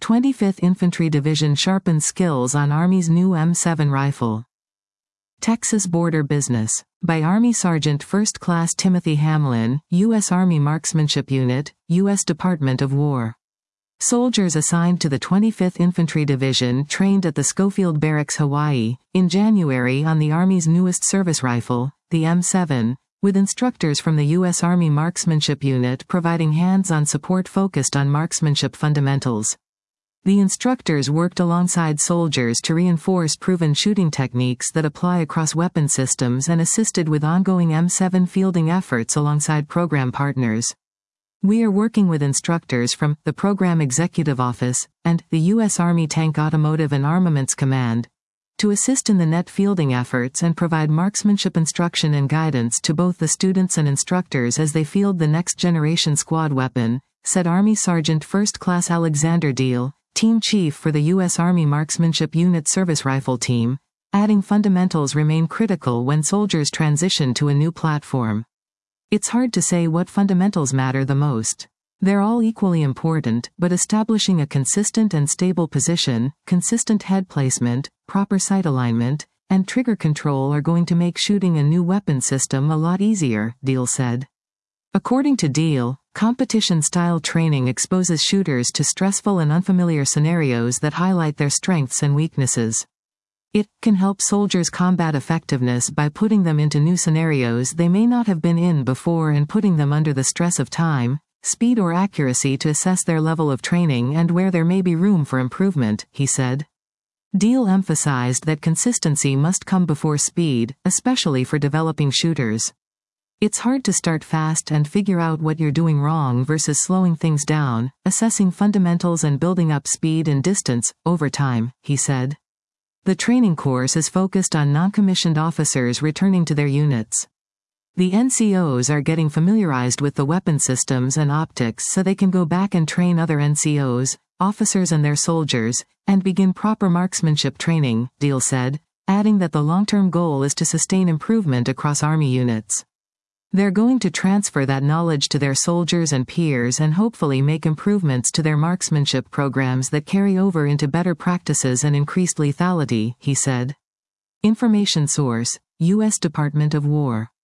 25th Infantry Division sharpens skills on Army's new M7 rifle. Texas Border Business. By Army Sergeant First Class Timothy Hamlin, U.S. Army Marksmanship Unit, U.S. Department of War. Soldiers assigned to the 25th Infantry Division trained at the Schofield Barracks, Hawaii, in January on the Army's newest service rifle, the M7, with instructors from the U.S. Army Marksmanship Unit providing hands-on support focused on marksmanship fundamentals. The instructors worked alongside soldiers to reinforce proven shooting techniques that apply across weapon systems and assisted with ongoing M7 fielding efforts alongside program partners. We are working with instructors from the Program Executive Office and the U.S. Army Tank Automotive and Armaments Command to assist in the net fielding efforts and provide marksmanship instruction and guidance to both the students and instructors as they field the next-generation squad weapon, said Army Sergeant First Class Alexander Deal, Team Chief for the U.S. Army Marksmanship Unit Service Rifle Team, adding fundamentals remain critical when soldiers transition to a new platform. It's hard to say what fundamentals matter the most. They're all equally important, but establishing a consistent and stable position, consistent head placement, proper sight alignment, and trigger control are going to make shooting a new weapon system a lot easier, Deal said. According to Deal, competition-style training exposes shooters to stressful and unfamiliar scenarios that highlight their strengths and weaknesses. It can help soldiers combat effectiveness by putting them into new scenarios they may not have been in before and putting them under the stress of time, speed or accuracy to assess their level of training and where there may be room for improvement, he said. Deal emphasized that consistency must come before speed, especially for developing shooters. It's hard to start fast and figure out what you're doing wrong versus slowing things down, assessing fundamentals and building up speed and distance over time, he said. The training course is focused on non-commissioned officers returning to their units. The NCOs are getting familiarized with the weapon systems and optics so they can go back and train other NCOs, officers and their soldiers, and begin proper marksmanship training, Deal said, adding that the long-term goal is to sustain improvement across Army units. They're going to transfer that knowledge to their soldiers and peers and hopefully make improvements to their marksmanship programs that carry over into better practices and increased lethality, he said. Information source, U.S. Department of War.